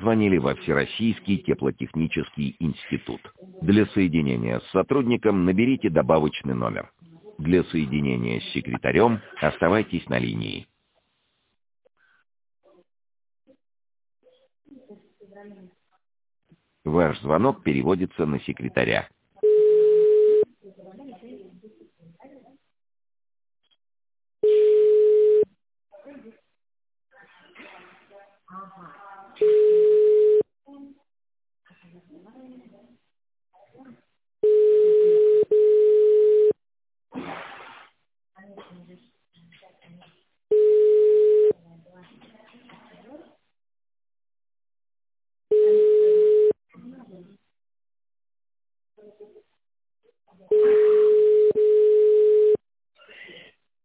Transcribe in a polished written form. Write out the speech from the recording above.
позвонили во Всероссийский теплотехнический институт. Для соединения с сотрудником наберите добавочный номер. Для соединения с секретарем оставайтесь на линии. Ваш звонок переводится на секретаря.